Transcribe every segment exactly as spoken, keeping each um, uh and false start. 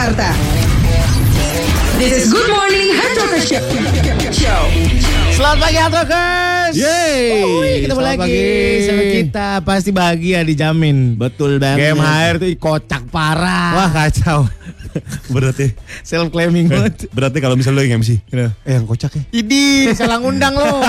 Jakarta. This is Good Morning Hard Rocker Show. Selamat pagi Hard Rockers. Yeay. Uy, ketemu Selamat lagi pagi. sama kita. Pasti bahagia dijamin. Betul banget. Game H R tuh kocak parah. Wah kacau. Berarti Self claiming banget. Berarti kalau misalnya lo yang M C, Kenapa? eh yang kocak ya. Idi, salah ngundang lo.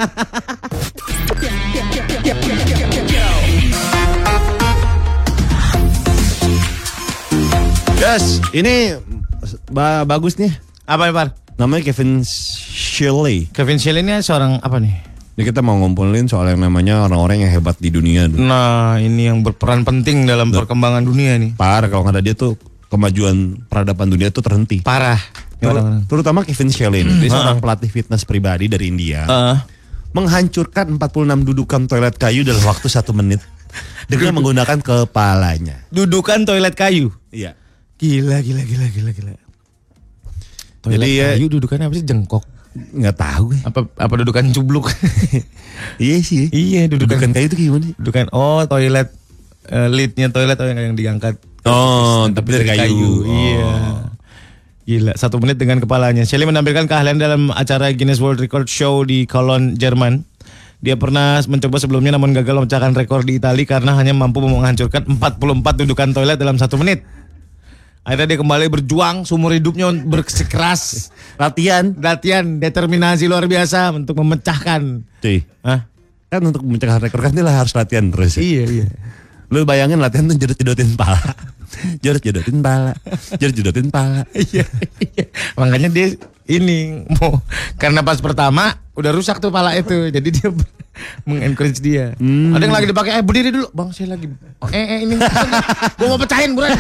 Yes, ini ba- bagus nih. Apa ya, Par? Namanya Kevin Shelley. Kevin Shelley ini seorang apa nih? Ini kita mau ngumpulin soal yang namanya orang-orang yang hebat di dunia. Nah, ini yang berperan penting dalam perkembangan dunia nih. Parah kalau nggak ada dia tuh kemajuan peradaban dunia tuh terhenti. Parah. Ter- terutama Kevin Shelley ini, dia seorang pelatih fitness pribadi dari India. Uh. Menghancurkan empat puluh enam dudukan toilet kayu dalam waktu satu menit dengan menggunakan kepalanya. Dudukan toilet kayu. Iya. Gila, gila, gila, gila, gila. Toilet Jadi ya- kayu dudukannya apa sih? Jengkok. Nggak tahu gue. Apa apa dudukan cubluk? Iya sih. Iya, dudukan, Dudukan kayu itu gimana sih? dudukan. Oh, toilet uh, lidnya toilet oh, yang yang diangkat. Oh, tapi dari kayu. Iya. Oh. Gila, satu menit dengan kepalanya. Shelley menampilkan keahlian dalam acara Guinness World Record Show di Cologne, Jerman. Dia pernah mencoba sebelumnya namun gagal memecahkan rekor di Italia karena hanya mampu menghancurkan empat puluh empat dudukan toilet dalam satu menit. Akhirnya dia kembali berjuang seumur hidupnya bersikeras. Latihan. Latihan, determinasi luar biasa untuk memecahkan. Cuy. Hah? Kan untuk memecahkan rekor kan dia lah harus latihan terus. Ya? Iya, iya. Lu bayangin latihan tuh jedot-jedotin pala. Jedot-jedotin pala. Jedot-jedotin pala. Iya, iya. Makanya dia ini mau karena pas pertama udah rusak tuh pala itu. Jadi dia mengencourage dia. Hmm. Ada yang lagi dipakai, eh berdiri dulu. Bang, saya lagi oh, eh, eh ini gue mau pecahin buruan.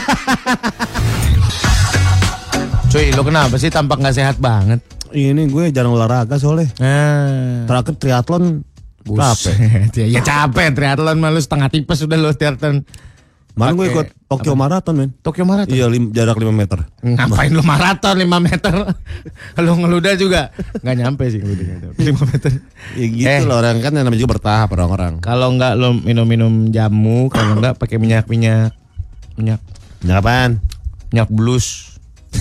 Cuy, lo kenapa sih tampak gak sehat banget? Ini gue jarang olahraga soalnya. Nah, Terakhir triathlon capek. ya, ya capek triathlon malu setengah tipes sudah lo triathlon. Mana gue Pakai ikut Tokyo apa? Marathon men. Tokyo Marathon? Iya lim, jarak lima meter. Ngapain lu maraton lima meter? Kalau ngeludah juga nggak nyampe sih ngeludahnya lima meter. Ya gitu Eh. loh orang kan yang namanya juga bertahap orang-orang. Kalau nggak lo minum-minum jamu, kalau nggak pakai minyak-minyak minyak Ya apaan? minyak blues.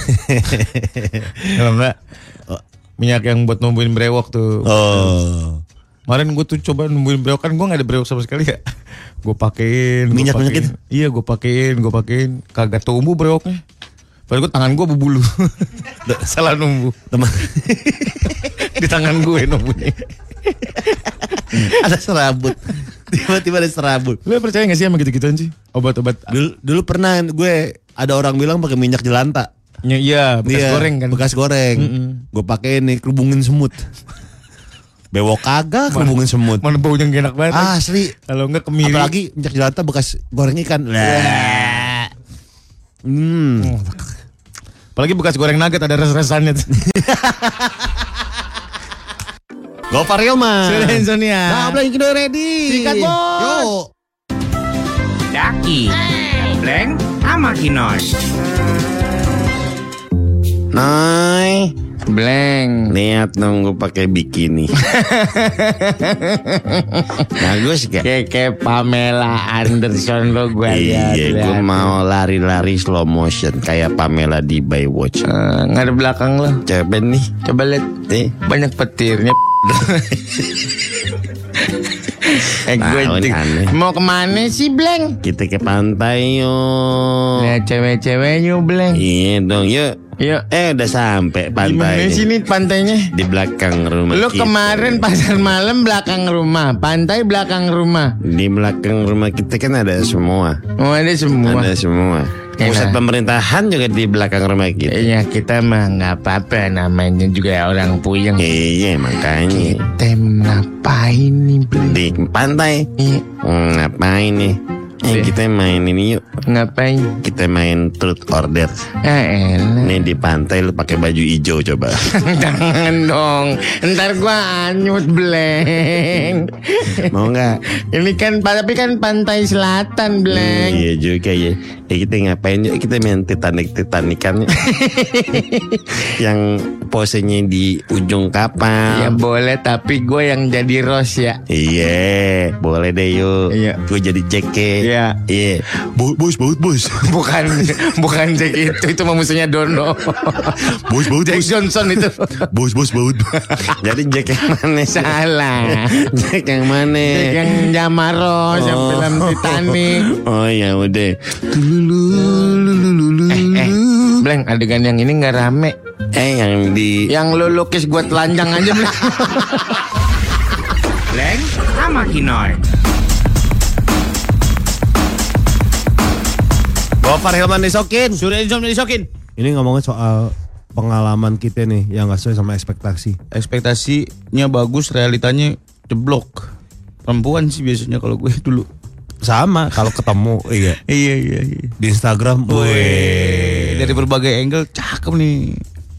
Kalau nggak minyak yang buat numbuhin brewok tuh. Oh. Kemarin gue tuh coba numbuhin brewok, kan gue nggak ada brewok sama sekali ya. Gue pakein, gua Minyak-minyak pakein. itu? Iya, gue pakein, gue pakein, kagak tumbuh brewoknya. Padahal gue tangan gue berbulu. Salah numbuh. Teman. Di tangan gue numbuhnya. Ada serabut. Tiba-tiba ada serabut. Lu percaya gak sih sama gitu-gituan sih? Obat-obat. Dulu, dulu pernah gue ada orang bilang pakai minyak jelanta. Ya, iya, bekas Iya, goreng kan. Bekas goreng. Mm-mm. Gue pakai nih kerubungin semut. Bewok kagak kerubungin semut. Mana baunya gak enak banget. Asli. Kalau enggak kemiri. Apalagi minyak jelanta bekas goreng ikan. Lah. Hmm. Apalagi bekas goreng nugget ada res-resannya. Go for real man. Sudah Insonia. Nah, Blank udah ready. Sikat, bos. Yuk. Daki, Bleng, sama Kinoy. Nay, Bleng. lihat dong gue pakai bikini. Bagus gak? Kayak Pamela Anderson lo gue lihat. Iya, gue mau lari-lari slow motion kayak Pamela di Baywatch. Uh, nggak ada belakang lo. Coba nih, Coba lihat. nih. Banyak petirnya. eh gue Nah, ini aneh. mau kemana sih Bleng? Kita ke pantai yuk. Lihat cewek-cewek yuk Bleng. Iya dong, yuk. Yuk. Eh udah sampai Gimana pantai. sih nih pantainya? Di belakang rumah Lu kita. kemarin pasar malam belakang rumah, pantai belakang rumah. Di belakang rumah kita kan ada semua. Oh ada semua. Ada semua. Pusat Enak. pemerintahan juga di belakang rumah kita. Iya kita mah nggak apa-apa, namanya juga orang puyeng. Iya makanya. Kita ngapain nih Bleng? Di pantai. Iya. Hmm, ngapain nih? Eh, kita main ini yuk. Ngapain? Kita main truth or dare. Ah elah. Nih di pantai lu pakai baju hijau coba. Jangan dong, ntar gua anyut Bleng. Mau nggak? Ini kan tapi kan pantai selatan Bleng. Iya juga ya. Ya kita ngapain yuk? Kita main Titanic Titanican. Yang posenya di ujung kapal. Ya boleh, tapi gue yang jadi Rose ya. Iya, boleh deh yuk. Iya. Gue jadi Jack. Iya. Iya. Bos, bos, baut bos. Bukan, bukan Jack itu, itu mah musuhnya Dono. Bos baut Jack bos. Johnson itu. Bos bos baut. Jadi Jack yang mana salah? Jack yang mana? Jack yang Jamaros yang Oh. film Titanic. Oh ya udah. Eh, eh, Bleng, adegan yang ini nggak rame. Eh yang di Yang lu lukis gue telanjang aja, Bleng. Bleng sama Kinoy. Gofar Hilman disokin. Surya Insomnia disokin. Ini ngomongin soal pengalaman kita nih yang gak sesuai sama ekspektasi. Ekspektasinya bagus, realitanya jeblok. Perempuan sih biasanya kalau gue dulu. Sama kalau ketemu iya. Iya, iya, iya. Di Instagram. Wih, dari berbagai angle cakep nih.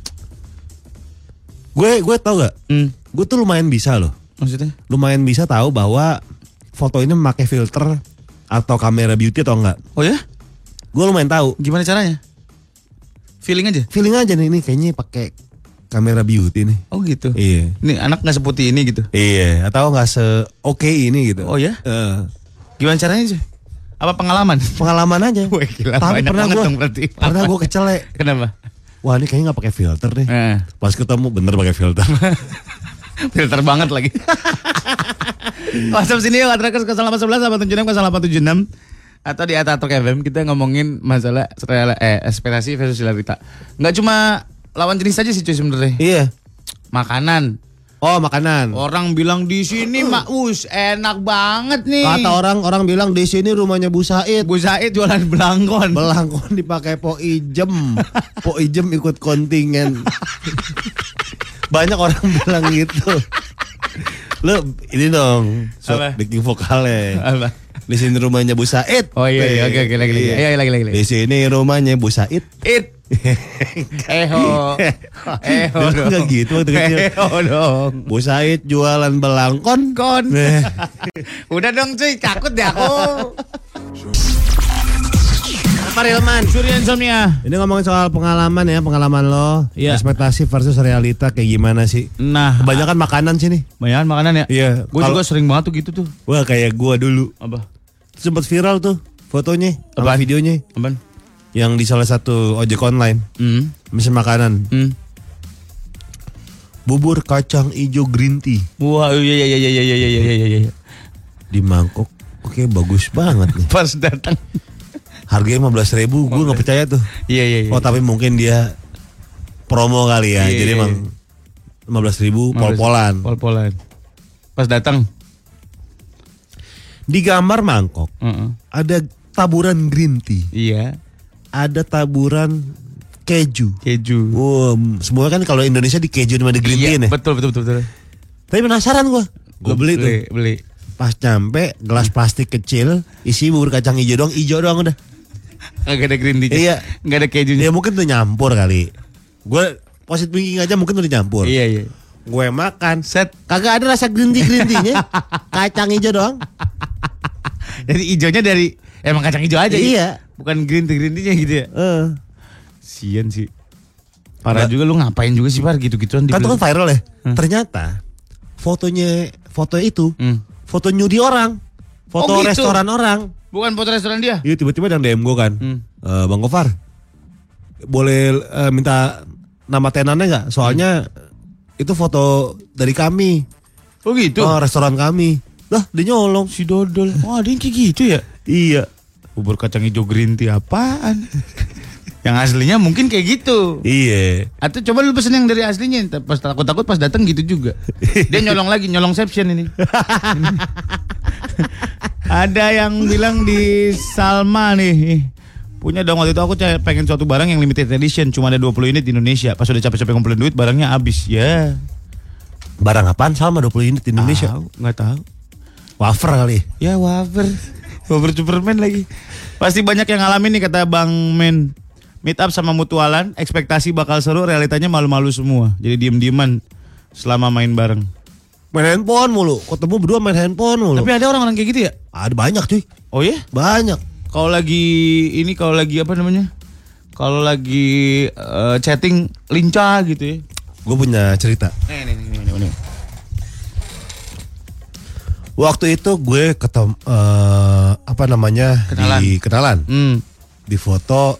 Gue gue tau gak? Hmm, Gue tuh lumayan bisa loh. maksudnya? Lumayan bisa tahu bahwa foto ini memakai filter atau kamera beauty atau enggak. Oh ya? Gue lumayan tahu. Gimana caranya? Feeling aja? Feeling aja nih, ini kayaknya pakai kamera beauty nih. Oh gitu? Iya. Ini anak gak seputih ini gitu? Iya, atau nggak se oke ini gitu. Oh ya? Eh, Gimana caranya sih? Apa pengalaman? pengalaman aja. Wah, gila, Tapi banyak pernah banget gue, dong berarti. pernah gue kecelek. Kenapa? Wah ini kayaknya nggak pakai filter deh. Eh, Pas ketemu bener pakai filter. filter banget lagi. WhatsApp sini yuk, Atrakas nol delapan satu satu delapan tujuh enam nol delapan tujuh enam. Atau di Ataturk F M kita ngomongin masalah real, eh, ekspektasi versus realita. Nggak cuma lawan jenis aja sih cuy sebenarnya. Iya. Makanan. Oh makanan. Orang bilang di sini mak us enak banget nih. Kata orang orang bilang di sini rumahnya Bu Said. Bu Said jualan belangkon. Belangkon dipakai po ijem. Po ijem ikut kontingen. Banyak orang bilang gitu. Lo ini dong, so, Apa? backing vokalnya. Apa? Di sini rumahnya Bu Said. Oh iya, iya oke oke lagi lagi. Ayo lagi lagi. lagi. Di sini rumahnya Bu Said. It. Eho. Eho Dulu dong. nggak gitu waktu kecil. Eho dong. Bu Said jualan belangkon. Kon. Nah, Udah dong cuy, takut deh aku. Farilman. Surya Insomnia. Ini ngomongin soal pengalaman ya, pengalaman lo. Iya. Ekspektasi versus realita kayak gimana sih? Nah, Kebanyakan makanan sih nih. banyak makanan ya? Iya. Gue Kalau- juga sering banget tuh gitu tuh. Wah kayak gua dulu. Apa? Sempat viral tuh fotonya, sama Apaan? videonya. Apaan? Yang di salah satu ojek online. Hmm. Mesin makanan. Hmm. Bubur kacang ijo green tea. Wah, iya iya iya iya iya iya iya iya iya. Di mangkok. Oke bagus banget nih. Pas datang. Harganya lima belas ribu. Gue gak percaya tuh. Iya iya iya. Oh tapi mungkin dia promo kali ya. Iya, Jadi iya, emang lima belas ribu pol-polan. Pol-polan. Pas datang. Di gambar mangkok Heeh. ada taburan green tea. Iya. Ada taburan keju. Keju. Wow, semua kan kalau Indonesia di keju sama di green tea Iya, nih. betul betul betul betul. Tapi penasaran gue. Gue beli tuh. Beli, beli. Pas nyampe gelas plastik kecil isi bubur kacang hijau doang, hijau doang udah. Kagak ada green tea. Iya. Enggak ada kejunya. Ya mungkin udah nyampur kali. Gue positive thinking aja mungkin udah nyampur. Iya iya. Gue makan Set. kagak ada rasa green tea green tea-nya. Kacang hijau doang. Jadi hijaunya dari emang kacang hijau aja. Iya. Bukan green tea green tea-nya gitu ya. Eh. Sian sih. Parah Nggak. juga lu ngapain juga sih Par gitu-gituan Kan itu kan dibeli. viral ya. Hmm. Ternyata fotonya foto itu Hmm. foto nyudi orang. Foto Oh, gitu? restoran orang. Bukan foto restoran dia. Iya tiba-tiba ada yang D M gue kan. Hmm. "Eh, Bang Gofar boleh eh, minta nama tenannya nggak? Soalnya itu foto dari kami. Oh gitu. Oh restoran kami. Lah dia nyolong. Si Dodol. Wah, dia kayak gitu ya. Iya. Bubur kacang hijau green tea apaan? Yang aslinya mungkin kayak gitu. Iya. Atau coba lu pesen yang dari aslinya. Pas takut-takut pas datang gitu juga. Dia nyolong lagi, nyolongception ini. Ada yang bilang di Salma nih. Punya dong waktu itu aku c- pengen suatu barang yang limited edition. Cuma ada dua puluh unit di Indonesia. Pas udah capek-capek ngumpulin duit barangnya habis. Ya. Barang apaan sama dua puluh unit di Indonesia? Tahu, nggak tahu. Wafer kali. Ya wafer. Wafer Superman lagi. Pasti banyak yang ngalamin nih kata Bang Men. Meet up sama mutualan, ekspektasi bakal seru, realitanya malu-malu semua. Jadi diem-dieman selama main bareng. Main handphone mulu. Ketemu berdua main handphone mulu. Tapi ada orang-orang kayak gitu ya? Ada banyak cuy. Oh ya? Banyak. Kalau lagi ini kalau lagi apa namanya? Kalau lagi eh, chatting lincah gitu ya. Gue punya cerita. Nih nih nih nih. nih. Waktu itu gue ketemu eh uh, apa namanya Kenalan. di kenalan, Hmm. di foto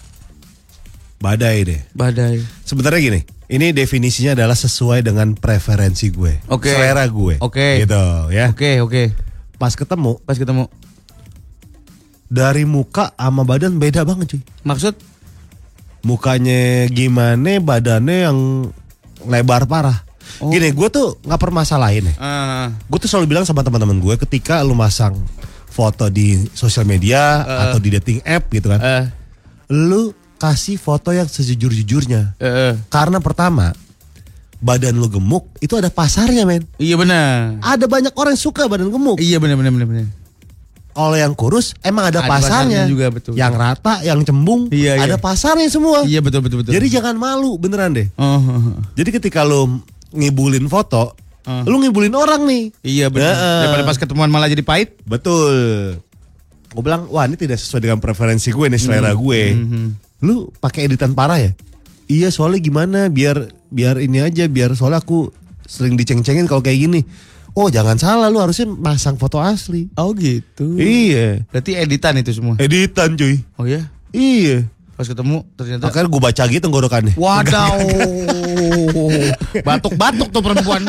badai deh. Badai. Sebenarnya gini, ini definisinya adalah sesuai dengan preferensi gue, Oke. selera gue, Oke. gitu ya. Oke, oke. Pas ketemu, Pas ketemu. dari muka sama badan beda banget cuy. Maksud? Mukanya gimana, badannya yang lebar parah. Oh. Gini, gue tuh nggak permasalahin ya. Uh, Gue tuh selalu bilang sama teman-teman gue, ketika lu masang foto di sosial media Uh. atau di dating app gitu kan, uh, lu kasih foto yang sejujur-jujurnya. uh, Karena pertama, badan lu gemuk itu ada pasarnya, men. Iya benar. Ada banyak orang yang suka badan gemuk. Iya benar benar benar benar. Kalau yang kurus emang ada, Ada pasarnya pasarnya. juga, betul. Yang rata, yang cembung, Iya, ada iya. pasarnya semua. Iya betul betul betul. Jadi jangan malu, beneran deh. Oh, oh, oh. Jadi ketika lu ngibulin foto, Uh. lu ngibulin orang nih. Iya benar. Heeh. Daripada pas ketemuan malah jadi pahit. Betul. Gue bilang, wah ini tidak sesuai dengan preferensi gue nih, selera gue. Lu pakai editan parah ya? Iya, soalnya gimana? Biar biar ini aja, biar soalnya aku sering diceng-cengin kalau kayak gini. Oh jangan salah, lu harusnya masang foto asli. Oh gitu. Iya. Berarti editan itu semua. Editan cuy. Oh ya. Iya. Pas ketemu ternyata. Akhirnya gue baca gitu tenggorokannya. Wadaw. Batuk-batuk tuh perempuan.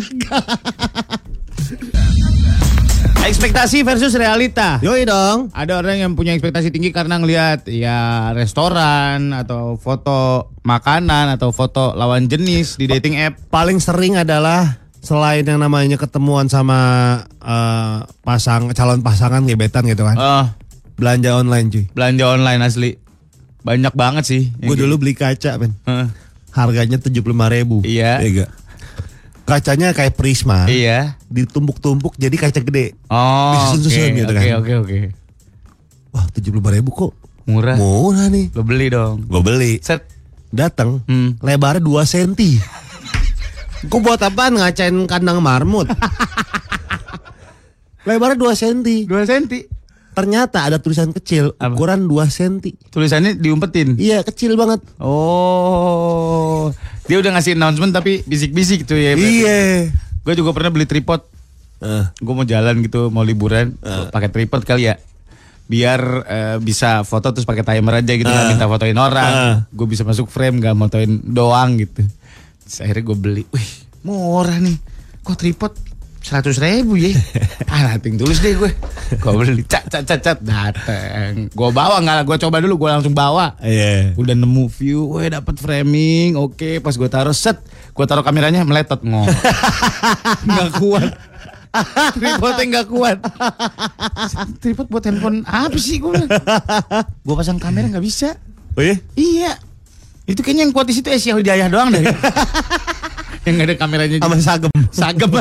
Ekspektasi versus realita. Yoi dong. Ada orang yang punya ekspektasi tinggi karena ngelihat ya restoran atau foto makanan atau foto lawan jenis di dating app. Paling sering adalah selain yang namanya ketemuan sama eh, pasang calon pasangan gebetan gitu kan. Oh, Belanja online cuy. belanja online asli. Banyak banget sih. Gue dulu beli kaca men. Heeh. Harganya tujuh puluh lima ribu. Iya. Iya. Kacanya kayak Prisma. Iya. Ditumpuk-tumpuk jadi kaca gede. Oh, oke, Disusun-susun gitu oke, kan. oke, oke. Wah tujuh puluh lima ribu kok Murah. murah nih. Lo beli dong. Gue beli. Set. Datang Hmm. lebarnya dua senti. Gue buat apaan ngacain kandang marmut. Lebarnya dua senti. dua senti. Ternyata ada tulisan kecil Apa? ukuran dua senti. Tulisannya diumpetin. Iya kecil banget. Oh. Dia udah ngasih announcement tapi bisik-bisik tuh ya. Iya. Gue juga pernah beli tripod. Eh, Gue mau jalan gitu, mau liburan, pakai tripod kali ya. Biar eh, bisa foto terus pakai timer aja gitu, nggak Ah. minta fotoin orang. Ah. Gue bisa masuk frame, nggak motoin doang gitu. Terus akhirnya gue beli. Wih, murah nih. Kok tripod seratus ribu ya? Ah, nating tulus deh gue. Gue beli, cat cat cat cat, dateng. Gue bawa nggak? Gue coba dulu, gue langsung bawa. Iya. Udah nemu view, weh dapet framing, oke. Pas gue taruh set, gue taruh kameranya meletot ngomong, nggak kuat. Tripodnya nggak kuat. Tripod buat handphone apa sih gue? Gue pasang kamera nggak bisa. Oh iya? Iya. Itu kayaknya yang kuat di situ Asia Hidayah doang deh. Yang nggak ada kameranya. Sama sagem. Sagem.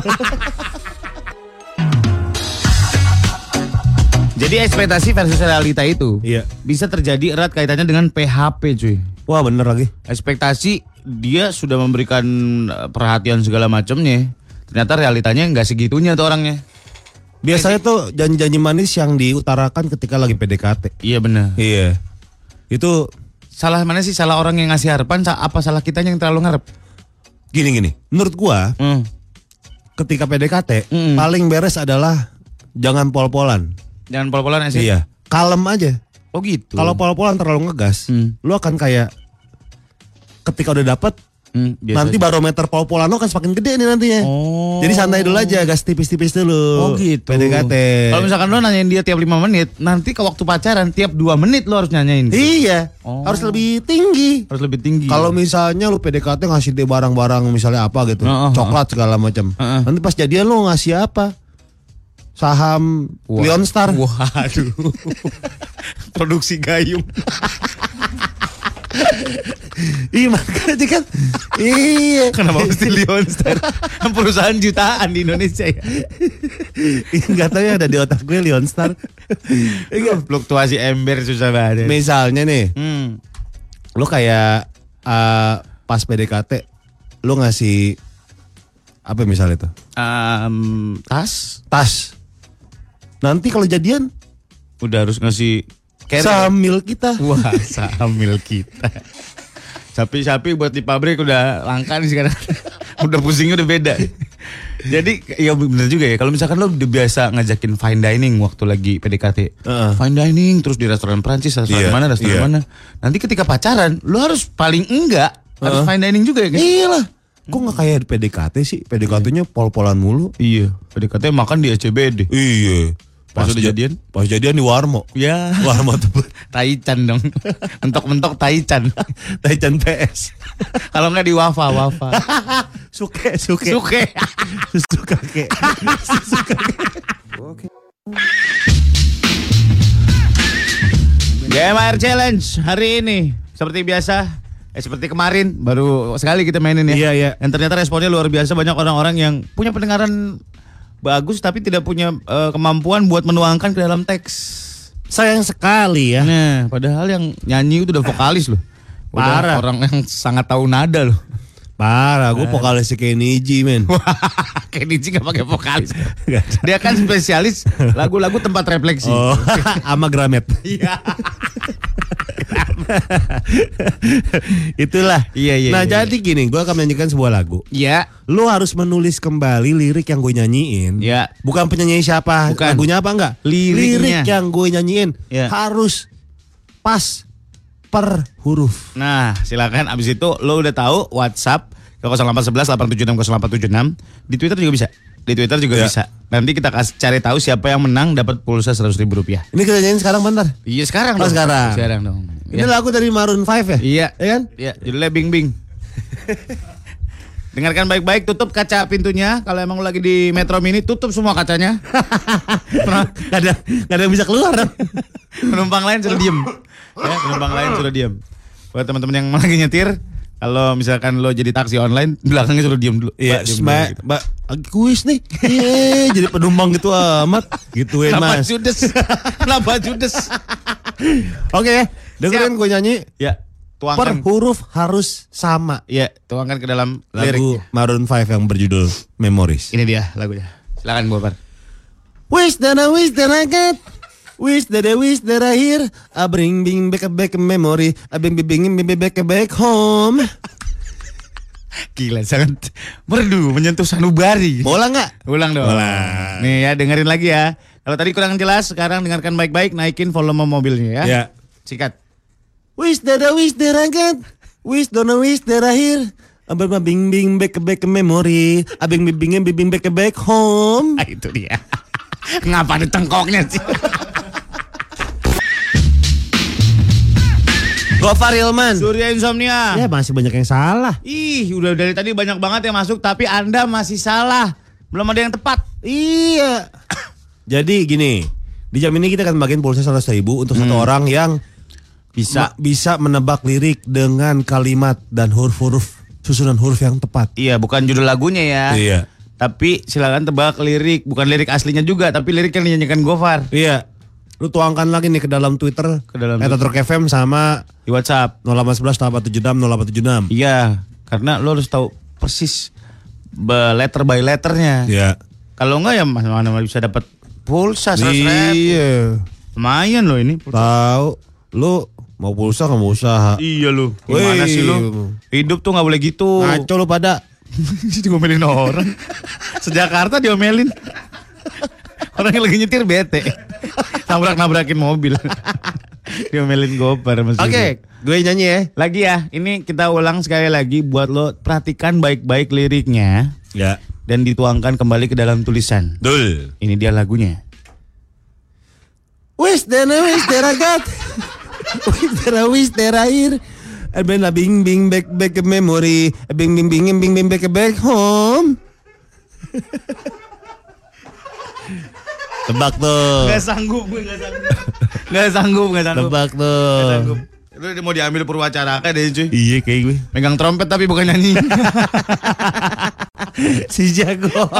Jadi ekspektasi versus realita itu Iya. bisa terjadi erat kaitannya dengan P H P cuy. Wah bener lagi. Ekspektasi dia sudah memberikan eh, perhatian segala macamnya. Ternyata realitanya nggak segitunya tuh orangnya. Biasanya tuh janji-janji manis yang diutarakan ketika lagi P D K T. Iya benar. Iya. Itu Salah mana sih? Salah orang yang ngasih harapan? sa- Apa salah kitanya yang terlalu ngarep? gini-gini. Menurut gua Hmm. ketika P D K T Mm. paling beres adalah jangan pol-polan. Jangan pol-polan ya sih. Iya. Kalem aja. Oh gitu. Kalau pol-polan terlalu ngegas, Hmm. lu akan kayak ketika udah dapet Hmm, biasa nanti aja. barometer pol-polan lu akan semakin gede nih nantinya. Oh. Jadi santai dulu aja, gas tipis-tipis dulu. Oh gitu. P D K T. Kalau misalkan lo nanyain dia tiap lima menit, nanti ke waktu pacaran tiap dua menit lo harus nanyain. Iya, Oh. harus lebih tinggi. Harus lebih tinggi. Kalau misalnya lu P D K T ngasih dia barang-barang misalnya apa gitu, Heeh, coklat segala macam. Heeh. Nanti pas jadian lu ngasih apa? Saham Wah. Leonstar. Waduh. Produksi gayung. Iya makanya kan. Iya. Kenapa mesti Leonstar? Perusahaan jutaan di Indonesia ya. Enggak tahu ya ada di otak gue Leonstar. Iya. Fluktuasi ember susah banget. Misalnya nih, Hmm. lu kayak eh, pas P D K T lu ngasih apa misalnya itu? Um, tas Tas. Nanti kalau jadian udah harus ngasih carry. samil kita. Wah, samil kita. Sapi-sapi buat di pabrik udah langka nih sekarang. Udah pusingnya udah beda. Jadi ya bener juga ya. Kalau misalkan lo udah biasa ngajakin fine dining waktu lagi P D K T, Uh-uh. fine dining terus di restoran Prancis, restoran Iya, mana, restoran iya. mana. Nanti ketika pacaran, lo harus paling enggak harus Uh-uh. fine dining juga ya guys. Iyalah. Kok nggak kayak P D K T sih? P D K T-nya pol-polan mulu. Iya, P D K T makan di S C B D. Iya. Pas udah ja- jadian? Pas jadian di Warmo. Ya, Warmo tuh. Taichan dong. Mentok-mentok Taichan. Taichan P S. Kalau enggak di Wafa, Wafa. Suke, suke. Suke. Susu kakek. Susu kakek. G M R Challenge hari ini seperti biasa, eh seperti kemarin baru sekali kita mainin ya. Iya, iya. Dan ternyata responnya luar biasa, banyak orang-orang yang punya pendengaran bagus tapi tidak punya eh, kemampuan buat menuangkan ke dalam teks. Sayang sekali ya. Nah, padahal yang nyanyi itu udah vokalis loh. Udah Parah. orang yang sangat tahu nada loh. Parah, gue vokalisnya Kenny G, men. Kenny G gak pakai vokalis. Nggak ada. Dia kan spesialis lagu-lagu tempat refleksi. Oh, sama Gramet. Iya. Itulah. Iya, iya, Nah, iya. jadi gini, gue akan menyanyikan sebuah lagu. Iya. Lu harus menulis kembali lirik yang gue nyanyiin. Ya. Bukan penyanyi siapa, Bukan. lagunya apa enggak? Liriknya. Lirik yang gue nyanyiin Ya. harus pas per huruf. Nah, silakan abis itu lo udah tahu WhatsApp ke nol delapan satu satu delapan tujuh enam nol delapan tujuh enam. Di Twitter juga bisa. Di Twitter juga Ya. bisa. Nanti kita kasih cari tahu siapa yang menang dapat pulsa seratus ribu rupiah. Ini kita nyanyiin sekarang bentar. Iya sekarang Oh, dong. sekarang. Sekarang dong. Ini Ya. lagu dari Maroon lima ya? Iya. Iya kan? Iya, judulnya Bing Bing. Dengarkan baik-baik, tutup kaca pintunya. Kalau emang lo lagi di Metro Mini, tutup semua kacanya. Gak ada, gak ada yang bisa keluar. Penumpang lain suruh diem. Ya, penumpang lain suruh diem. Buat teman-teman yang lagi nyetir, kalau misalkan lo jadi taksi online, belakangnya suruh diem dulu. Iya, Mbak, diem dulu, mbak, gitu. mbak, lagi kuis nih. Iya, jadi penumpang gitu amat. Gituin Kenapa mas. judes? Kenapa judes? Oke, dengerin gue nyanyi. Ya, Per tuangkan. huruf harus sama. Ya, tuangkan ke dalam Lagu liriknya. Maroon lima yang berjudul Memories. Ini dia lagunya. Silakan Bopar. Wish that I wish that I get. Wish that I wish that I hear. I bring bing back a back a memory. I bring bing bing bing back a back home. Gila, sangat merdu, menyentuh sanubari. Bola nggak? Ulang dong. Ulang. Nih ya, dengerin lagi ya. Kalau tadi kurang jelas, sekarang dengarkan baik-baik, naikin volume mobilnya ya. Ya. Sikat. Wish that I wish that I get. Wish don't I wish that I hear. I bring bing bing back a back a memory. I bring bing bing bing bing back a back home. Ah, itu dia. Ngapa ada tengkoknya sih? Gofar Hilman. Surya Insomnia. Ya masih banyak yang salah. Ih, udah dari tadi banyak banget yang masuk, tapi Anda masih salah. Belum ada yang tepat. Iya. Jadi gini, di jam ini kita akan bagiin pulsa seratus ribu untuk satu orang yang Bisa. ma- bisa menebak lirik dengan kalimat dan huruf-huruf susunan huruf yang tepat. Iya, bukan judul lagunya ya. Iya. Tapi silakan tebak lirik, bukan lirik aslinya juga, tapi lirik yang dinyanyikan Gofar Iya. Lu tuangkan lagi nih ke dalam Twitter, Ke dalam Eta Truk F M sama di WhatsApp. nol delapan satu satu delapan tujuh enam nol delapan tujuh enam. Iya, karena lo harus tahu persis be- letter by letternya. Iya. Kalau enggak ya mana mana bisa dapat pulsa seratus ribu. Iya. Lumayan loh ini. Tahu. Lu mau pulsa nggak mau usaha. Iya lo. Gimana Wih. sih lo? Hidup tuh nggak boleh gitu. Ngaco lu pada. Diomelin orang. Sejakarta diomelin. Orang yang lagi nyetir bete. Nabrak-nabrakin mobil. Diomelin Gopar. Oke, gue nyanyi ya. Lagi ya, ini kita ulang sekali lagi buat lo perhatikan baik-baik liriknya Ya. dan dituangkan kembali ke dalam tulisan. Dul. Ini dia lagunya. Wish that I wish that I got. Wish that I wish that I hear. I been a bing bing back back a memory. A bing bing bing bing bing back back home. Tebak tuh. Gak sanggup, gue gak sanggup. Gak sanggup, gak sanggup. Tebak Gak tuh. sanggup. Itu mau diambil Purwacaraka deh cuy. Iya kayak gue. Megang trompet tapi bukan nyanyi. Si jago.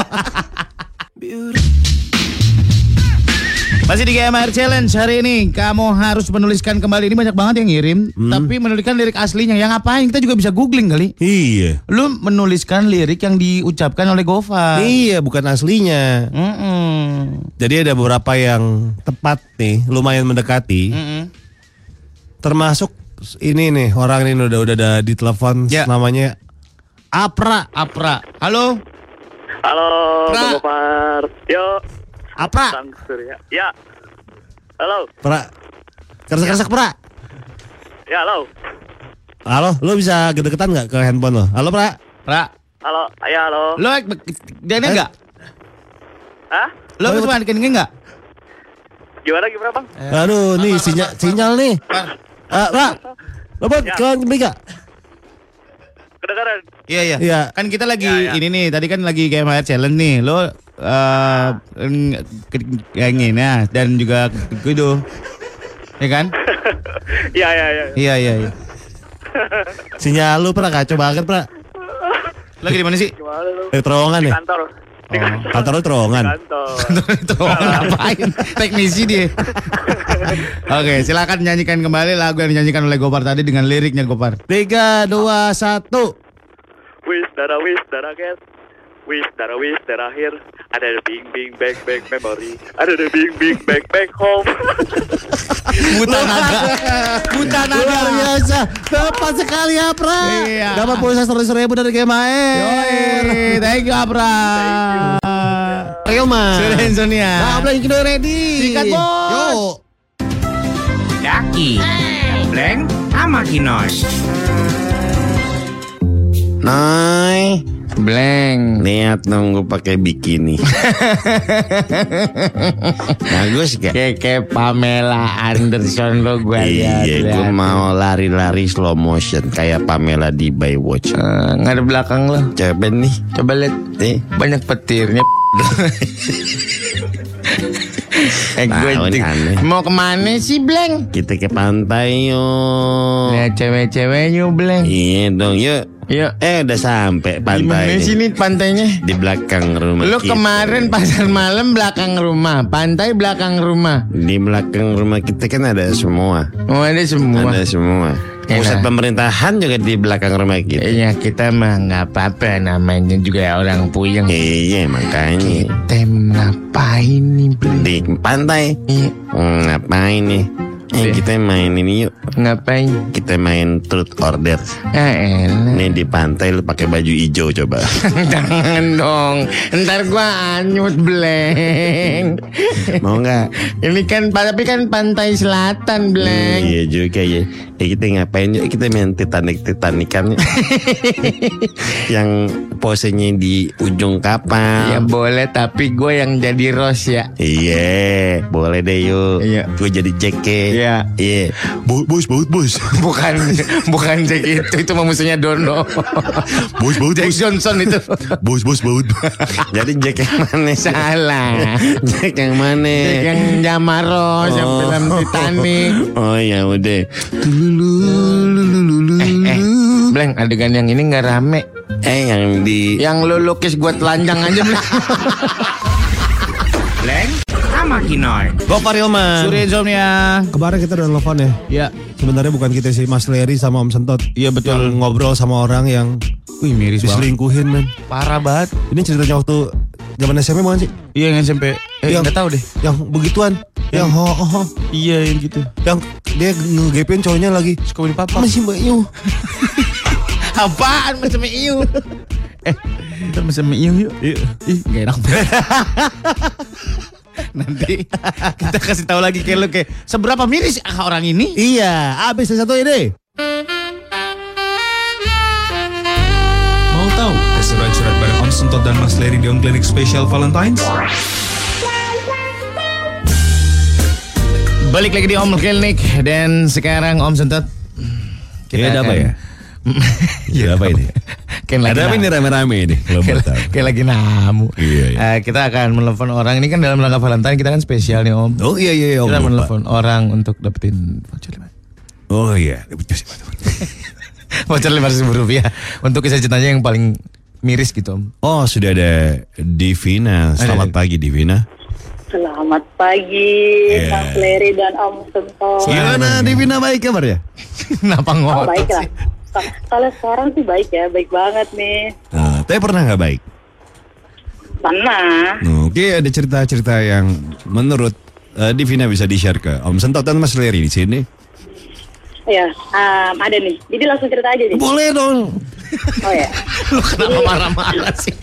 Masih di G M R Challenge hari ini. Kamu harus menuliskan kembali. Ini banyak banget yang ngirim. Tapi menuliskan lirik aslinya. Yang ngapain? Kita juga bisa googling kali. Iya. Lu menuliskan lirik yang diucapkan oleh Gofar. Iya, bukan aslinya. Mm-mm. Jadi ada beberapa yang tepat nih, lumayan mendekati. Mm-mm. Termasuk ini nih, orang ini udah udah ada di telepon Ya. namanya Apra. Apra. Halo. Halo, Pra. Bang Gopar. Yo, Apa? Sang Surya. Ya. Halo. Pra. Keresek-keresek pra. Ya, halo. Halo, lo bisa deketan nggak ke handphone lo? Halo pra. Pra, Halo, ya halo. lo dia ini enggak? Hah? Lo cuma ini enggak? Gimana gimana, Bang? Aduh, nih sinyal sinyal nih. Ah, pra. Lo buat Ya. ke Mega. Kedengaran? Iya iya. Iya. Kan kita lagi Ya, ya. ini nih, tadi kan lagi game air challenge nih. Lo eh kayak gini ya dan juga gitu. Ya kan? Iya, iya, iya. Iya iya iya. Sinyal lu pra kacau banget pra. Lagi di mana sih? Gimana lu? Eh, terowongan Di ya? kantor. Di Oh. kantor. Kantor lu terowongan. Di kantor. Itu ngapain? Teknisi dia. Oke, silakan nyanyikan kembali lagu yang dinyanyikan oleh Gopar tadi dengan liriknya Gopar. Tiga, dua, satu. Wis dara wis dara get. Wis dara wis dara here. Ada the bing bing back back memory. Ada the bing bing back back home. Buta naga. Buta naga. Luar biasa. Tepat sekali ya pra. Iya. Dapat pulsa seratus ribu dari Game Air. Yoi, thank you Abra. Ayo mas. Sudah Insonia. Nah, belum kita ready. Sikat, Bos. Yuk. Daki, Bleng, sama Kinos. Nay, Bleng. lihat nunggu pakai bikini. Bagus gak? Kayak kayak Pamela Anderson lo gue lihat. Iya, gue mau lari-lari slow motion kayak Pamela di Baywatch. Eh, nggak ada belakang lo. Coba nih, Coba lihat. eh, Banyak petirnya. eh gue Nah, ini aneh. mau kemana sih Bleng? kita ke pantai yuk. Lihat cewek-cewek yuk Bleng. Iya dong, yuk. Yuk. Eh, udah sampai Gimana pantai. sih nih pantainya? Di belakang rumah Lu kita. kemarin pasar malam belakang rumah, pantai belakang rumah. Di belakang rumah kita kan ada semua. Oh ada semua. Ada semua. Pusat Enak. pemerintahan juga di belakang rumah kita. Iya kita mah nggak apa-apa namanya juga orang puyeng. Iya, makanya. Kita ngapain nih Bleng? Di pantai. Iya, Hmm, ngapain nih? Eh, kita main ini yuk. ngapain? Kita main truth order. Ah elah. Nih di pantai lu pakai baju hijau coba. Jangan dong, ntar gua anyut Bleng. Mau nggak? Ini kan tapi kan pantai selatan Bleng. Iya juga ya. Eh, kita ngapain yuk? Kita main Titanic Titanikan yuk. Yang posenya di ujung kapal. Ya boleh tapi gue yang jadi Rose ya. Iya, boleh deh yuk. Iya. Gue jadi Jackie. Iya. Iya. Bos, bos, baut, bos. Bukan bukan Jack itu itu mah musuhnya Dono. Bos, baut, Jack bos. Johnson itu. Bos, bos, baut. Jadi Jack yang mana? Salah. Jack yang mana? Jack yang Jamaros yang Oh. film Titanic. Oh ya udah. Eh, eh, Bleng, adegan yang ini nggak rame. Eh yang di Yang lu lukis gue telanjang aja, Bleng. Bleng, sama Kinoy. Gopar Ilman. Surya Insomnia. Kemarin kita udah telepon ya. Ya, Sebenarnya bukan kita sih, Mas Leri sama Om Sentot. iya betul. Yang ngobrol sama orang yang Wih, miris banget. diselingkuhin men. Parah banget. Ini ceritanya waktu zaman S M P bukan sih? Iya yang S M P. Eh, Yang- nggak tahu deh. Yang begituan. Yang ho ho ho. Iya yang gitu. Yang dia ngegepin cowoknya lagi. Suka di papa. Masih Mbak Yu. Apaan macam iu? Eh, kita macam iu yuk. Ih, gak enak banget. Nanti kita kasih tahu lagi kayak lu kayak seberapa miris ah, orang ini. Iya, abis satu ini. Mau tahu surat-surat bareng Om Sentot dan Mas Leri di Om Klinik Special Valentine's? Balik lagi di Om Klinik dan sekarang Om Sentot. Iya, ada apa ya? Iya apa ini? Kayak lagi Ada apa na- ini rame-rame ini? Kalau mau kayak, tahu. kayak lagi namu. Iya, iya. Eh, kita akan menelpon orang ini kan dalam rangka Valentine kita kan spesial nih Om. Oh iya iya, iya Om. Kita lupa. menelpon orang untuk dapetin voucher lima. Oh iya. Voucher lima ratus ribu rupiah untuk kisah cintanya yang paling miris gitu Om. Oh sudah ada Divina. Selamat Ada. pagi Divina. Selamat pagi, Yeah. Mas Leri dan Om Sentot. Gimana Divina, baik kabarnya? Kenapa Oh, ngotot baik lah. sih? Ka- Kalau sekarang sih baik ya, baik banget nih. Nah, tapi pernah nggak baik? Pernah. Oke, ada cerita-cerita yang menurut eh, Divina bisa di-share ke Om Sentot dan Mas Leri di sini. Ya, um, ada nih. Jadi langsung cerita aja nih. Boleh dong. Oh ya. Lu kenapa marah-marah sih?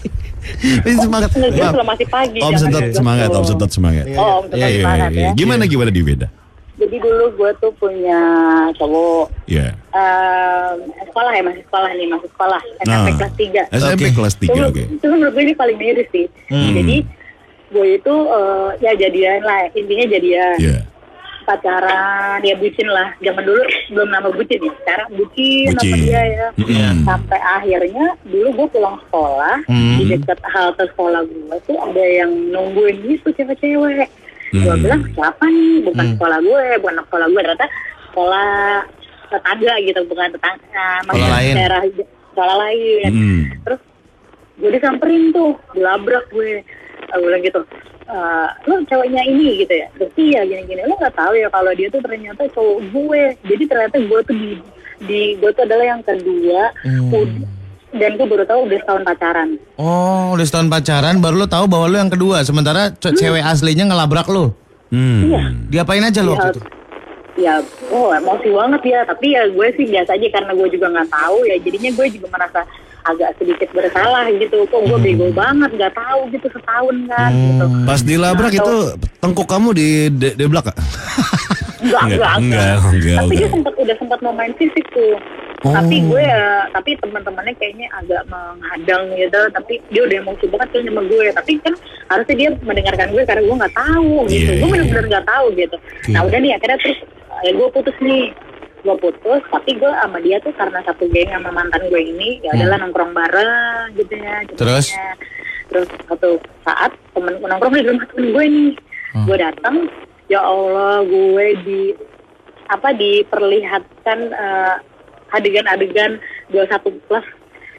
Semangat. Ngegas kalau masih pagi. Om jangan Sentot ngegas semangat, dulu. Om Sentot semangat. Oh, Om Sentot Iya, iya, semangat iya. ya. Gimana gimana di beda? Jadi dulu gue tuh punya cowok. Iya. Um, sekolah ya, masih sekolah nih, masih sekolah. S M P Nah. kelas tiga. S M P Oke. kelas tiga, Itu, oke. itu menurut gue ini paling miris sih. Hmm. Jadi gue itu eh, ya jadian lah, intinya jadian. Iya. Pacaran, ya bucin lah. Zaman dulu belum nama bucin ya, sekarang bucin, Bucin. sama dia ya. Mm-mm. Sampai akhirnya dulu gue pulang sekolah, Hmm. di dekat halte sekolah gue tuh ada yang nungguin gitu cewek-cewek. Gue Hmm. bilang siapa nih? Bukan sekolah gue, bukan anak sekolah gue, ternyata sekolah tetangga gitu, bukan tetangga, masih Sekolah lain. daerah sekolah lain. Hmm. Terus gue disamperin tuh, dilabrak gue. Gue bilang gitu, Uh, lo ceweknya ini gitu ya, terus iya gini-gini, lo nggak tahu ya kalau dia tuh ternyata cowok gue, jadi ternyata gue tuh di, di gue tuh adalah yang kedua, ud- dan gue baru tahu udah setahun pacaran. Oh, udah setahun pacaran baru lo tahu bahwa lo yang kedua. Sementara ce- cewek aslinya ngelabrak lo. Hmm. Iya, Diapain aja lo ya, waktu itu? ya, oh emosi banget ya, tapi ya gue sih biasa aja karena gue juga nggak tahu ya, jadinya gue juga merasa agak sedikit bersalah gitu, kok gue bego banget nggak tahu gitu setahun kan gitu. Pas dilabrak Nah, itu tau- tengkuk kamu di de, deblak gak? Enggak, Enggak, enggak, enggak, enggak. enggak, Tapi dia enggak. sempat udah sempat mau main fisik tuh. Oh. Tapi gue ya, tapi teman-temannya kayaknya agak menghadang gitu. Tapi dia udah emosi banget tuh sama gue. Tapi kan harusnya dia mendengarkan gue karena gue nggak tahu gitu. Iya, gue iya, benar-benar nggak tahu gitu. Nah udah nih akhirnya terus ya gue putus nih. Gue putus, tapi gue sama dia tuh karena satu geng sama mantan gue ini, ya adalah nongkrong bareng gitu ya. Terus? jadinya. Terus satu saat temen nongkrong di rumah temen gue nih, gue datang, ya Allah gue di apa diperlihatkan eh, adegan-adegan dua puluh satu plus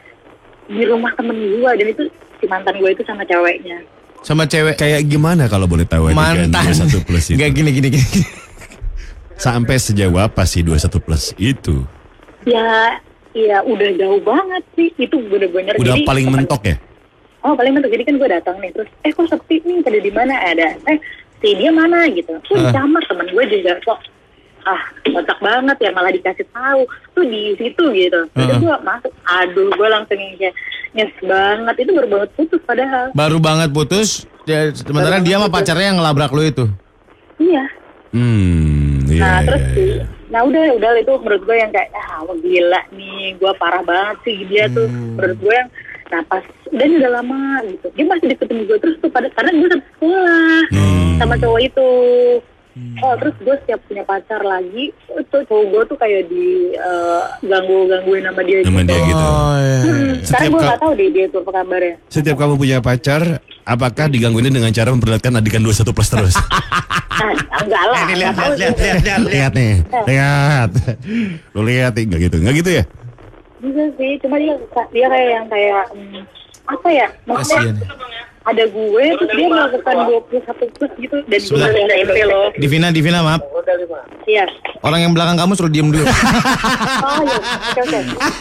di rumah temen gue, dan itu si mantan gue itu sama ceweknya. Sama cewek Kayak gimana kalau boleh tahu adegan mantan. dua puluh satu plus itu? Gak gini gini gini. Sampai sejauh apa sih dua puluh satu plus itu? Ya, ya udah jauh banget sih, itu bener-bener. Udah jadi paling temen- mentok ya? Oh paling mentok, jadi kan gue datang nih, terus eh kok sepi nih, pada di mana ada? Eh si dia mana gitu? Tuh di kamar, temen gue juga kok ah kocak banget ya, malah dikasih tahu tuh di situ gitu. Terus gue masuk, aduh gue langsung yang kayak nyes banget, itu baru banget putus padahal. Baru banget putus. Ya, sementara Baru dia sama banget putus. pacarnya yang ngelabrak lo itu. Iya. Hmm, iya, Nah terus iya, sih, iya. nah udah udah itu menurut gue yang kayak ah wah, gila nih, gue parah banget sih dia tuh. Menurut gue yang nah pas udah nih udah lama gitu, dia masih deketin gue terus tuh pada karena gue satu sekolah sama cowok itu. Oh terus gue setiap punya pacar lagi, itu cowok gue tuh kayak di uh, ganggu gangguin sama dia Sama gitu. dia gitu. Oh iya. Hmm, sekarang Setiap gue ka- nggak tahu deh dia tuh apa kabarnya. Setiap kamu punya pacar, apakah digangguin dengan cara memperlihatkan adegan dua puluh satu plus terus? Ah, enggak lah. Lihat, lihat, lihat, lihat, Lihat nih, lihat. Lu lihat nih, enggak gitu, enggak gitu ya? Bisa sih, cuma dia dia kayak yang kayak hmm, apa ya? Maksudnya ada gue terus dia melakukan dua puluh satu plus gitu dan gue Sebentar. udah M P loh. Divina, Divina maaf. Iya. Orang yang belakang kamu suruh diem dulu. Oh iya. Oke oke.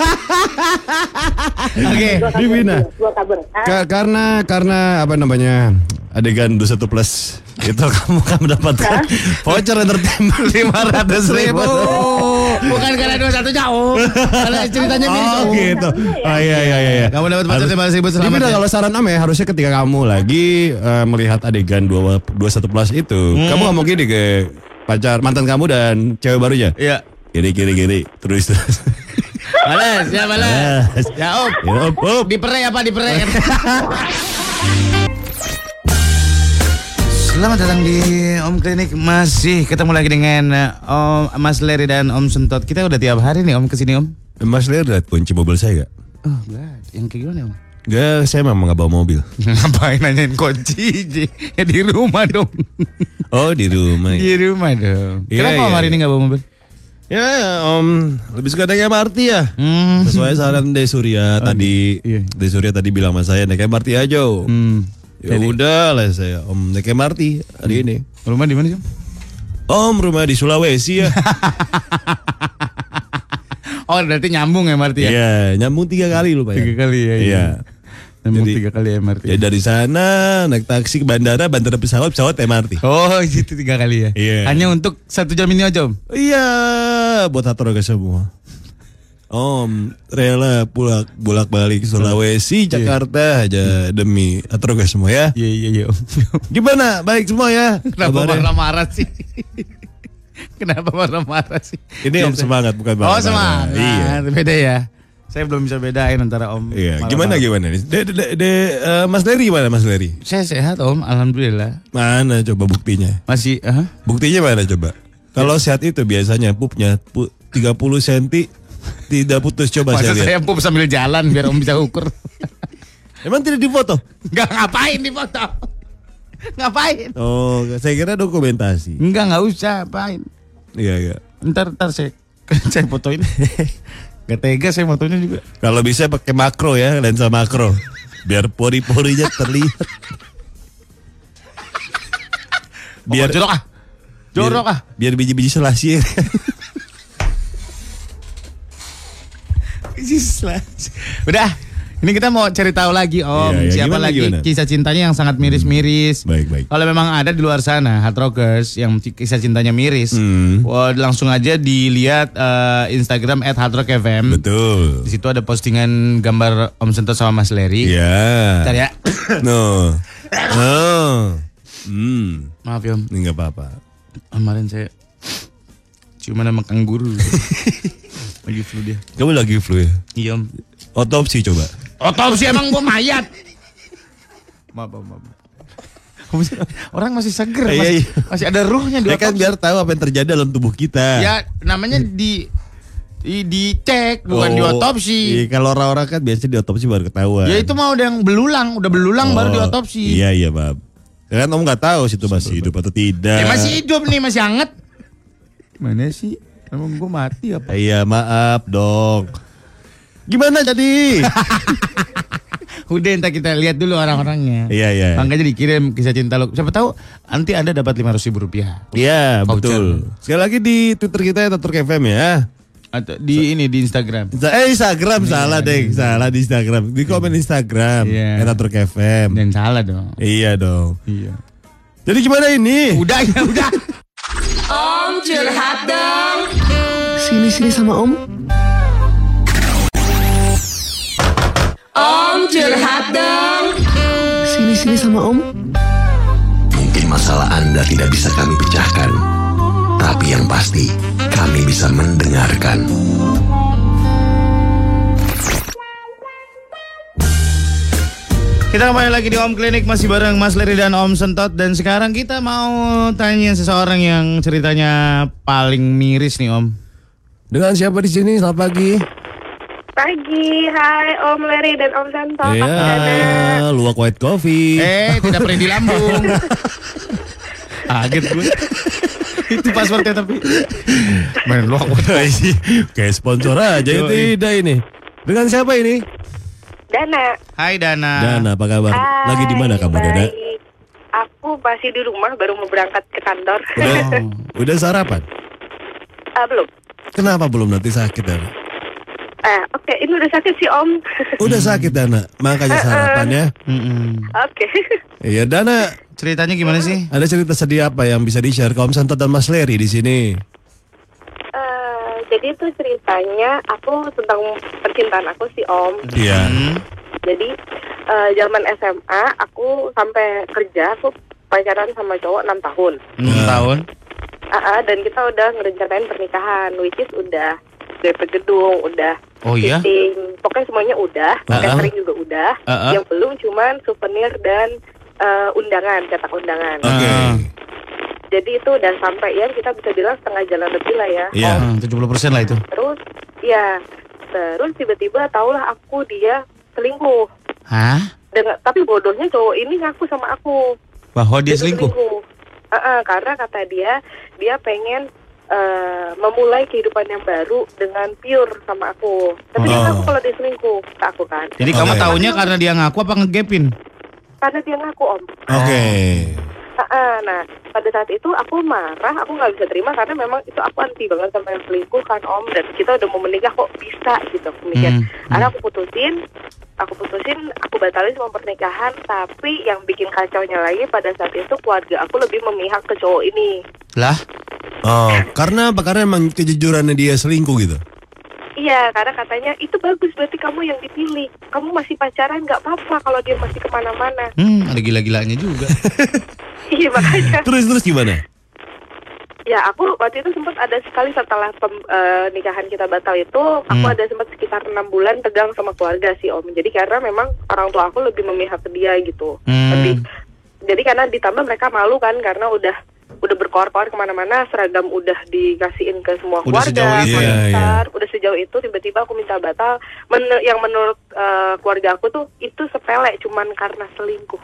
Oke. Gua kabur, Divina. Gua kabur. Ah, Ka- karena karena apa namanya? Adegan dua puluh satu plus itu kamu akan mendapatkan voucher entertainment lima ratus ribu. Bukan karena dua satu jauh. Karena ceritanya miris. Oh gitu. Oh iya iya iya. Kamu dapat voucher lima ratus ribu selamat. Divina, ya. kalau saran Ame harusnya ketika kamu lagi eh, melihat adegan dua puluh satu plus itu, kamu ngomong gini ke pacar mantan kamu dan cewek barunya. Iya. Kiri kiri kiri terus terus. Balas, ya balas. Balas. Ya op. Ya, op, op. Diperai apa diperai? Selamat datang di Om Klinik. Masih ketemu lagi dengan eh, Om Mas Leri dan Om Sentot. Kita udah tiap hari nih Om kesini Om. Mas lihat lihat kunci mobil saya gak? Oh enggak, yang kayak gimana Om? Gak, saya memang gak bawa mobil. Ngapain nanyain kunci? Ya di rumah dong. Oh di rumah. Di rumah dong. Iya, Kenapa iya, Om hari iya. ini gak bawa mobil? Ya Om lebih suka naik M R T ya. Hmm. Sesuai saran De Surya tadi. iya. De Surya tadi bilang sama saya naik M R T aja. Om. Hmm. Ya udah lah saya Om naik M R T hari ini. Rumah di mana sih Om? Om rumah di Sulawesi ya. Oh berarti nyambung M R T ya? Iya nyambung tiga kali lupa ya. Tiga kali ya. Iya. Nyambung Jadi- tiga kali M R T. Ya dari sana naik taksi ke bandara, bandara pesawat, pesawat M R T. Oh gitu tiga kali ya? Iya. Hanya untuk satu jam ini aja Om? Iya buat atur ke semua. Om rela pulak bolak balik Sulawesi, Jakarta aja demi Atrogas semua ya. Iya iya iya Om. Gimana? Baik semua ya? Kenapa Kabarnya? marah-marah sih? Kenapa marah-marah sih? Ini Om semangat bukan Oh marah-marah. semangat. Iya. Beda ya. Saya belum bisa bedain antara Om. Iya. marah-marah. Gimana gimana nih? De, de, de, uh, Mas Leri gimana Mas Leri? Saya sehat Om, alhamdulillah. Mana coba buktinya? Masih, uh, Buktinya mana coba? Kalau sehat itu biasanya pupnya pu, tiga puluh sentimeter tidak putus, coba masa saya lihat. saya pup sambil jalan biar Om bisa ukur. Emang tidak difoto? Enggak ngapain di foto? Ngapain? Oh, saya kira dokumentasi. Enggak, enggak usah, ngapain. Iya, iya. Ntar, ntar saya, saya fotoin. Gak tega saya fotonya juga. Kalau bisa pakai makro ya, lensa makro. Biar pori-porinya terlihat. Biar Biar jorok ah. Jorok ah. Biar biji-biji selasih. Biji selasih. Udah. Ini kita mau cari tahu lagi Om, Iya, iya. siapa Gimana, lagi gimana? kisah cintanya yang sangat miris-miris. Baik, baik. Kalau memang ada di luar sana hard rockers yang kisah cintanya miris, Hmm. wah, langsung aja dilihat eh, Instagram at hardrockfm. Betul. Di situ ada postingan gambar Om Sentot sama Mas Leri. Iya. Bentar ya. No. Oh. Hmm. Maaf ya Om, Ini nggak apa-apa. kemarin saya ciuman sama kangguru. Lagi flu dia. Kamu lagi flu ya? Iya Om. Otopsi coba. Otopsi emang gua mayat. Maaf, maaf, maaf. Orang masih seger, Iya, masih, iya. masih ada ruhnya di Ya kan otopsi. biar tahu apa yang terjadi dalam tubuh kita. Ya namanya di di dicek bukan Oh, diotopsi. Iya, kalau orang-orang kan biasanya diotopsi baru ketahuan. Ya itu mah udah yang belulang, udah belulang baru Oh, diotopsi. Iya, iya, Bab. Kan Om nggak tahu situ masih hidup atau tidak. Ya masih hidup nih, masih hangat. Gimana sih? Emang gua mati apa? Iya, maaf dong. Gimana jadi? Udah entar kita lihat dulu orang-orangnya. Iya, iya. Makanya dikirim kisah cinta lo. Siapa tahu nanti Anda dapat lima ratus ribu rupiah. Iya, Voucher. betul. Sekali lagi di Twitter kita ya, Taturk F M ya. Atau di ini di Instagram. Insta- Eh Instagram salah deh, salah di Instagram. Di komen Instagram, Iya. ya, Taturk F M. Dan salah dong. Iya dong. Iya. Jadi gimana ini? Udah ya udah. Om curhat dong. Sini-sini sama Om. Om curhat dong. Sini-sini sama Om. Mungkin masalah Anda tidak bisa kami pecahkan, tapi yang pasti kami bisa mendengarkan. Kita kembali lagi di Om Klinik masih bareng Mas Leri dan Om Sentot, dan sekarang kita mau tanya seseorang yang ceritanya paling miris nih Om. Dengan siapa di sini? Selamat pagi. Pagi, hai Om Leri dan Om Santo. Iya, luwak white coffee. Eh, tidak pernah di lambung. Kaget gue. Itu passwordnya tapi. Main lu aku. Kayak sponsor aja itu tidak ini. Dengan siapa ini? Dana. Hai Dana. Dana, apa kabar? Hai, Lagi di mana kamu, Dana? baik. Aku masih di rumah, baru mau berangkat ke kantor. Udah, udah sarapan? Ah, belum. Kenapa belum? Nanti sakit, Dana. Eh, oke, ini udah sakit sih Om. Udah sakit, Dana. Makanya sarapannya. Oke. Iya, Dana. Ceritanya gimana sih? Ada cerita sedih apa yang bisa di-share ke Om Santot dan Mas Leri di sini? Eh, jadi itu ceritanya aku tentang percintaan aku sih Om. Iya. Jadi eh, zaman S M A aku sampai kerja aku pacaran sama cowok enam tahun. enam tahun. Ah, ah, dan kita udah ngerencanain pernikahan, which is udah D P gedung, udah Oh iya? fitting, pokoknya semuanya udah, Ah, ah. catering juga udah. Ah, ah. Yang belum cuman souvenir dan eh, undangan, cetak undangan. Oke. Jadi itu udah sampai ya kita bisa bilang setengah jalan lebih lah ya. Iya. Oh, tujuh puluh persen lah itu. Terus ya, terus tiba-tiba taulah aku dia selingkuh. Hah? Dengan, tapi bodohnya cowok ini ngaku sama aku. Bahwa dia Itu selingkuh? Ah, ah, karena kata dia, dia pengen eh, memulai kehidupan yang baru dengan pure sama aku. Tapi dia Oh. ngaku kalau dia selingkuh ke aku kan. Jadi kamu Oke. taunya karena dia ngaku apa ngegapin? Karena dia ngaku Om. Oke. Ah, ah, nah pada saat itu aku marah, aku nggak bisa terima karena memang itu aku anti banget sama yang selingkuh kan Om. Dan kita udah mau menikah kok bisa gitu. Aku mikir, Hmm, karena aku putusin, aku putusin, aku batalin semua pernikahan. Tapi yang bikin kacaunya lagi pada saat itu keluarga aku lebih memihak ke cowok ini. Lah? Oh, karena apa? Karena emang kejujurannya dia selingkuh gitu. Iya, karena katanya itu bagus, berarti kamu yang dipilih. Kamu masih pacaran nggak apa-apa kalau dia masih kemana-mana. Hmm, ada gila-gilanya juga. Iya makanya. Terus terus gimana? Ya aku waktu itu sempat ada sekali setelah pem, uh, nikahan kita batal itu, aku Hmm. ada sempat sekitar enam bulan tegang sama keluarga sih Om. Jadi karena memang orang tua aku lebih memihak ke dia gitu. Hmm. Lebih. Jadi karena ditambah mereka malu kan karena udah udah berkoar-koar kemana-mana, seragam udah dikasihin ke semua Udah keluarga, sejauh itu. keluarga Iya, besar, udah sejauh itu tiba-tiba aku minta batal. Men- yang menurut uh, keluarga aku tuh itu sepele, cuman karena selingkuh.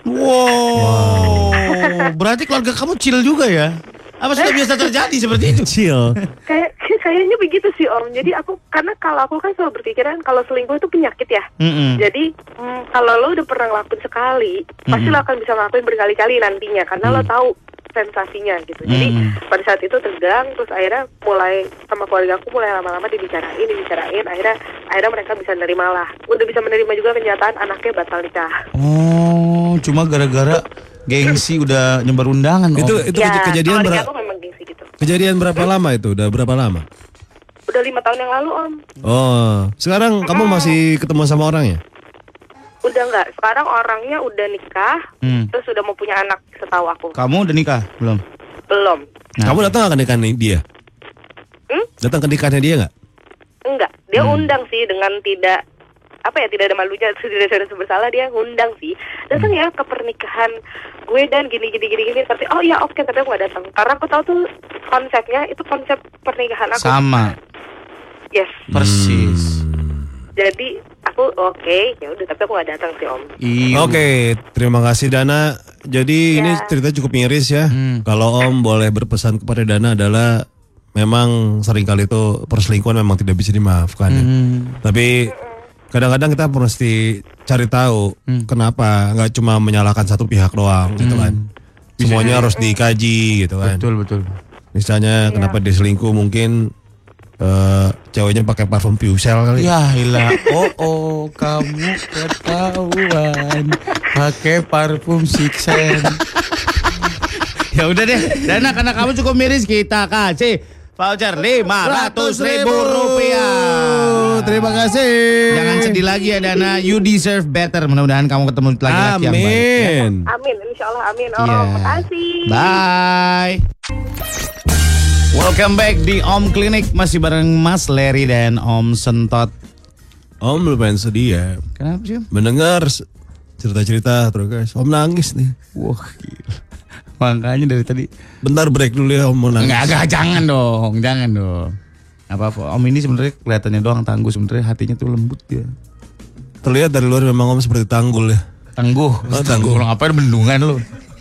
Wow. Berarti keluarga kamu chill juga ya? Apa sudah biasa terjadi seperti itu? Chill. Kayak kayaknya begitu sih Om. Jadi aku karena kalau aku kan selalu berpikiran kalau selingkuh itu penyakit ya. Mm-mm. Jadi mm, kalau lo udah pernah ngelakuin sekali, pasti lo akan bisa ngelakuin berkali-kali nantinya karena lo tahu sensasinya gitu. Jadi Mm. pada saat itu tegang, terus akhirnya mulai sama keluarga aku mulai lama-lama dibicarain, dibicarain, akhirnya akhirnya mereka bisa nerima lah. Udah bisa menerima juga kenyataan anaknya batal nikah. Oh, cuma gara-gara gengsi udah nyebar undangan. Itu Om. itu Ya, keja- kejadian keluarga berapa? aku memang gengsi gitu. Kejadian berapa lama itu? Udah berapa lama? Udah lima tahun yang lalu Om. Oh, sekarang kamu masih ketemu sama orangnya? Udah nggak. Sekarang orangnya udah nikah, Hmm. terus udah mau punya anak setahu aku. Kamu udah nikah belum? Belum. Nah. Kamu datang nggak ke nikahan dia? Hmm? Datang ke nikahannya dia nggak? Enggak. Dia Hmm. undang sih dengan tidak apa ya tidak ada malunya, tidak ada bersalah, dia ngundang sih. Datang ya ke pernikahan gue dan gini gini gini gini. Tapi oh ya oke, tapi aku nggak datang karena aku tahu tuh konsepnya itu konsep pernikahan aku. Sama. Yes. Persis. Jadi aku oke ya udah, tapi aku nggak datang sih Om. Iya. Oke, terima kasih Dana. Jadi Ya. ini cerita cukup miris ya. Hmm. Kalau Om boleh berpesan kepada Dana adalah memang seringkali itu perselingkuhan memang tidak bisa dimaafkan. ya. Hmm. Tapi kadang-kadang kita mesti cari tahu kenapa, nggak cuma menyalahkan satu pihak doang gitu kan. Semuanya harus dikaji gitu kan. Betul betul. Misalnya kenapa dia selingkuh, mungkin eh, ceweknya pakai parfum Fusel kali. Ya ilah, oh oh kamu ketahuan pakai parfum Sixen. Ya udah deh, Dana karena kamu cukup miris kita kasih voucher lima ratus ribu rupiah. Terima kasih. Jangan sedih lagi ya Dana, you deserve better. Mudah-mudahan kamu ketemu laki-laki yang baik. Amin. Amin, insya Allah amin. Oh, Iya. makasih. Bye. Welcome back di Om Klinik, masih bareng Mas Larry dan Om Sentot. Om lumayan sedih ya. Kenapa sih? Om? Mendengar s- cerita-cerita terus guys. Om nangis nih. Wah, gila. Makanya dari tadi. Bentar break dulu ya Om mau nangis. Enggak, enggak, jangan dong, jangan dong. Apa-apa. Om ini sebenarnya kelihatannya doang tangguh, sebenarnya hatinya tuh lembut dia. Terlihat dari luar memang Om seperti tanggul ya. Tangguh. Oh, tangguh. Kalau ngapain bendungan lu?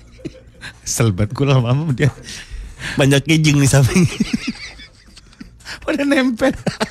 Selbat gue lama-lama dia. Banyak kijing di samping. Udah nempel.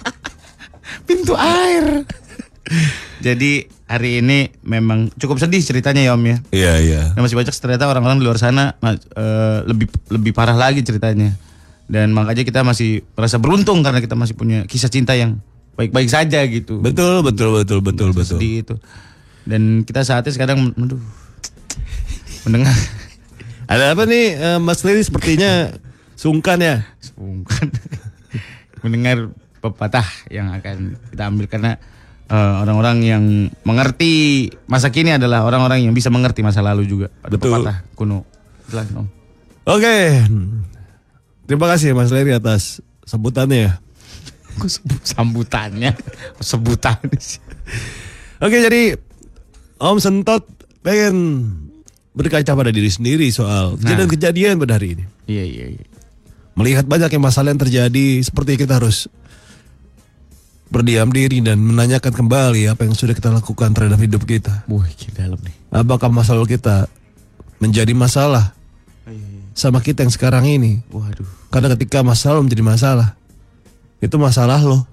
Pintu air. Jadi hari ini memang cukup sedih ceritanya ya Om ya. Iya iya. Dan masih banyak ternyata orang-orang di luar sana uh, lebih lebih parah lagi ceritanya. Dan makanya kita masih merasa beruntung karena kita masih punya kisah cinta yang baik-baik saja gitu. Betul betul betul betul betul. Sedih itu. Dan kita saatnya sekarang aduh, mendengar Ada apa nih eh, Mas Lili sepertinya sungkan ya? Sungkan. Mendengar pepatah yang akan kita ambil karena uh, orang-orang yang mengerti masa kini adalah orang-orang yang bisa mengerti masa lalu juga. Ada Betul. pepatah kuno. Silakan Om. Oke. Terima kasih Mas Lili atas sebutannya ya. Kok sebut sambutannya, sebutannya sih. Oke, jadi Om Sentot pengen berkaca pada diri sendiri soal kejadian-kejadian pada hari ini. Iya iya iya. Melihat banyaknya masalah yang terjadi, seperti kita harus berdiam diri dan menanyakan kembali apa yang sudah kita lakukan terhadap hidup kita. Wah, dalam nih. Apakah masalah kita menjadi masalah sama kita yang sekarang ini? Waduh. Karena ketika masalah menjadi masalah, itu masalah lo.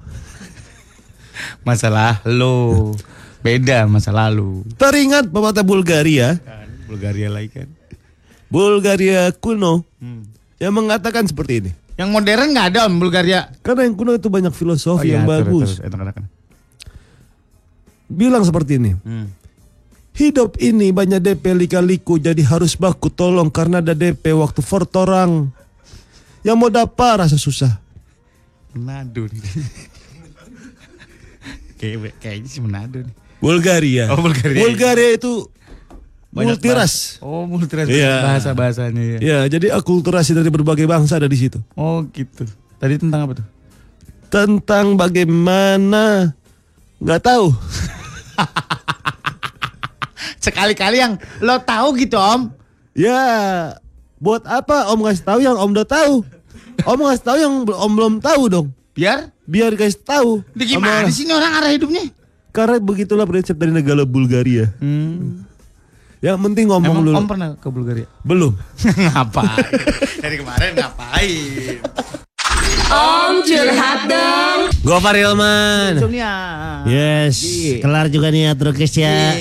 Masalah lo. Beda masa lalu. Teringat pepatah Bulgaria, Bulgaria lagi kan. Bulgaria kuno, Hmm. yang mengatakan seperti ini. Yang modern nggak ada Om Bulgaria. Karena yang kuno itu banyak filosofi iya, yang terus, bagus. terus, enak-enakan. Bilang seperti ini. Hmm. Hidup ini banyak D P lika-liku, jadi harus baku tolong karena ada D P waktu fortorang. Yang mau dapat rasa susah. Nado nih. Kayak kayaknya sih Manado nih. Bulgaria. Oh, Bulgaria. Bulgaria itu Banyak multiras. bahasa. Oh, multiras Iya. bahasa-bahasanya ya. Ya, jadi akulturasi dari berbagai bangsa ada di situ. Oh, gitu. Tadi tentang apa tuh? Tentang bagaimana nggak tahu. Sekali-kali yang lo tahu gitu, Om. Ya, buat apa Om ngasih tahu yang Om udah tahu? Om ngasih tahu yang Om belum tahu dong. Biar biar guys tahu. Di gimana sih ini orang arah hidupnya? Karena begitulah prinsip dari negara Bulgaria. Hmm. Yang penting ngomong Emang dulu. Om pernah ke Bulgaria? Belum. Ngapain? Dari kemarin ngapain? Om curhat dong. Gua Farilman. Insomnia. Yes, kelar juga nih Atrokes ya.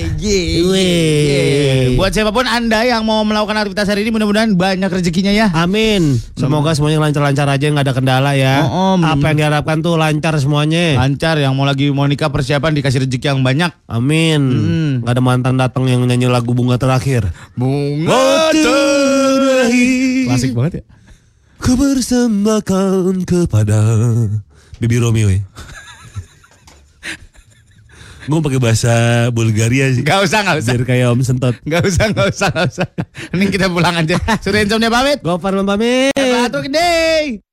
Wih. Buat siapapun Anda yang mau melakukan aktivitas hari ini, mudah-mudahan banyak rezekinya ya. Amin. Semoga semuanya lancar-lancar aja, nggak ada kendala ya. Oh, om. Apa yang diharapkan tuh lancar semuanya. Lancar, yang mau lagi mau nikah persiapan dikasih rezeki yang banyak. Amin. Hmm. Gak ada mantan datang yang nyanyi lagu Bunga Terakhir. Bunga terakhir. Klasik banget ya. Ku bersembahkan kepada Bibi Romeo ya. Gue pakai bahasa Bulgaria sih. Gak usah, gak usah. Biar kayak Om Sentot. Gak usah, gak usah, gak usah. Mending kita pulang aja. Sudah Insomnia pamit. Gue Farman pamit. Satu gede.